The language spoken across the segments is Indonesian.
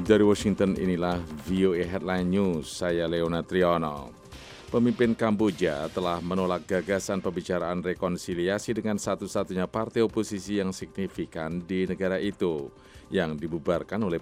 Dari Washington, inilah VOA Headline News, saya Leona Triano. Pemimpin Kamboja telah menolak gagasan pembicaraan rekonsiliasi dengan satu-satunya partai oposisi yang signifikan di negara itu, yang dibubarkan oleh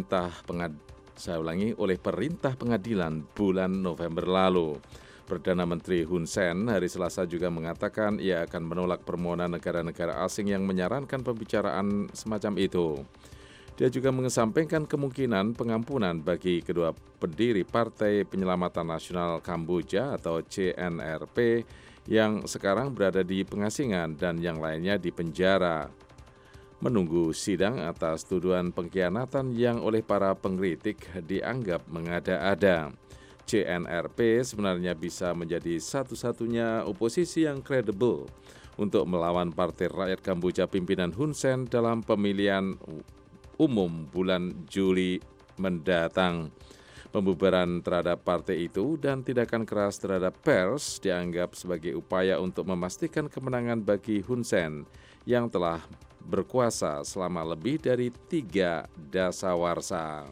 perintah pengadilan bulan November lalu. Perdana Menteri Hun Sen hari Selasa juga mengatakan ia akan menolak permohonan negara-negara asing yang menyarankan pembicaraan semacam itu. Dia juga mengesampingkan kemungkinan pengampunan bagi kedua pendiri Partai Penyelamatan Nasional Kamboja atau CNRP yang sekarang berada di pengasingan dan yang lainnya di penjara. Menunggu sidang atas tuduhan pengkhianatan yang oleh para pengkritik dianggap mengada-ada. CNRP sebenarnya bisa menjadi satu-satunya oposisi yang kredibel untuk melawan Partai Rakyat Kamboja pimpinan Hun Sen dalam pemilihan umum bulan Juli mendatang. Pembubaran terhadap partai itu dan tindakan keras terhadap pers dianggap sebagai upaya untuk memastikan kemenangan bagi Hun Sen yang telah berkuasa selama lebih dari 3 dasawarsa.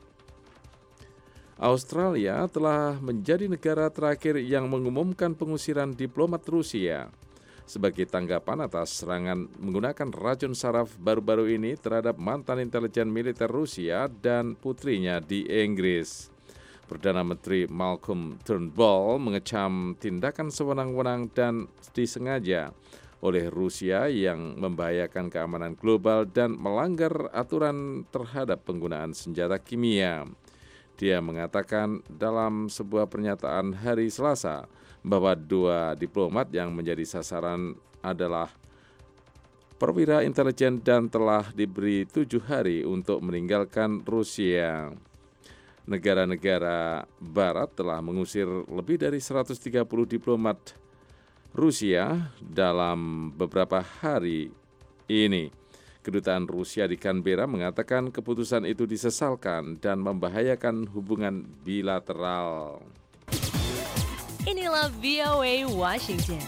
Australia telah menjadi negara terakhir yang mengumumkan pengusiran diplomat Rusia sebagai tanggapan atas serangan menggunakan racun saraf baru-baru ini terhadap mantan intelijen militer Rusia dan putrinya di Inggris. Perdana Menteri Malcolm Turnbull mengecam tindakan sewenang-wenang dan disengaja oleh Rusia yang membahayakan keamanan global dan melanggar aturan terhadap penggunaan senjata kimia. Dia mengatakan dalam sebuah pernyataan hari Selasa bahwa 2 diplomat yang menjadi sasaran adalah perwira intelijen dan telah diberi 7 hari untuk meninggalkan Rusia. Negara-negara barat telah mengusir lebih dari 130 diplomat Rusia dalam beberapa hari ini. Kedutaan Rusia di Canberra mengatakan keputusan itu disesalkan dan membahayakan hubungan bilateral. Inilah VOA Washington.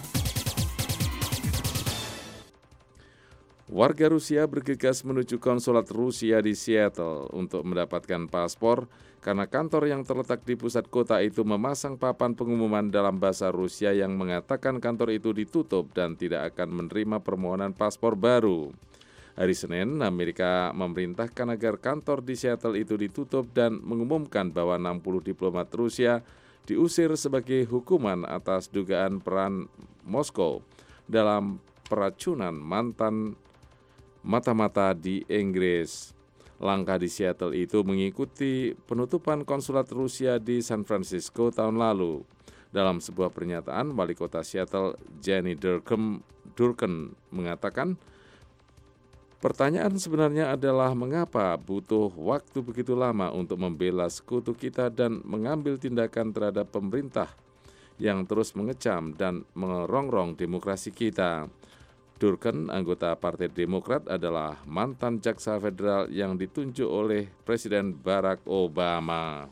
Warga Rusia bergegas menuju konsulat Rusia di Seattle untuk mendapatkan paspor karena kantor yang terletak di pusat kota itu memasang papan pengumuman dalam bahasa Rusia yang mengatakan kantor itu ditutup dan tidak akan menerima permohonan paspor baru. Hari Senin, Amerika memerintahkan agar kantor di Seattle itu ditutup dan mengumumkan bahwa 60 diplomat Rusia diusir sebagai hukuman atas dugaan peran Moskow dalam peracunan mantan mata-mata di Inggris. Langkah di Seattle itu mengikuti penutupan konsulat Rusia di San Francisco tahun lalu. Dalam sebuah pernyataan, Wali Kota Seattle Jenny Durkan mengatakan, pertanyaan sebenarnya adalah mengapa butuh waktu begitu lama untuk membela sekutu kita dan mengambil tindakan terhadap pemerintah yang terus mengecam dan merongrong demokrasi kita. Durkan, anggota Partai Demokrat, adalah mantan jaksa federal yang ditunjuk oleh Presiden Barack Obama.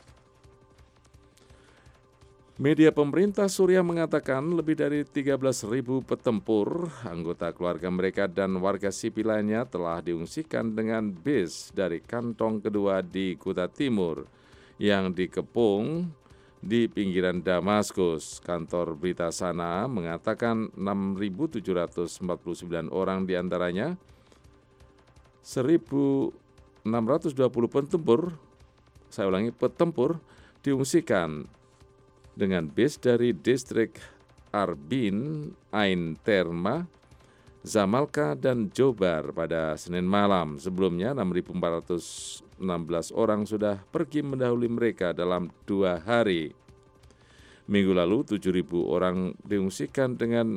Media pemerintah Suriah mengatakan lebih dari 13.000 petempur, anggota keluarga mereka dan warga sipil lainnya telah diungsikan dengan bis dari kantong kedua di Ghouta Timur yang dikepung di pinggiran Damaskus. Kantor berita sana mengatakan 6.749 orang diantaranya 1.620 petempur diungsikan dengan bis dari distrik Arbin, Ain Terma, Zamalka, dan Jobar pada Senin malam. Sebelumnya 6.416 orang sudah pergi mendahului mereka dalam 2 hari. Minggu lalu 7.000 orang diungsikan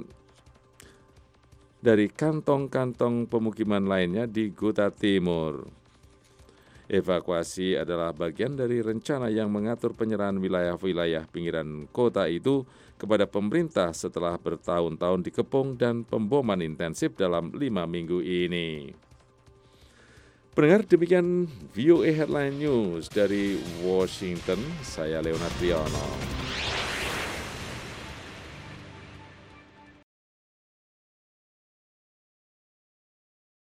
dari kantong-kantong pemukiman lainnya di Ghouta Timur. Evakuasi adalah bagian dari rencana yang mengatur penyerahan wilayah-wilayah pinggiran kota itu kepada pemerintah setelah bertahun-tahun dikepung dan pemboman intensif dalam 5 minggu ini. Pendengar, demikian VOA Headline News dari Washington, saya Leonard Triano.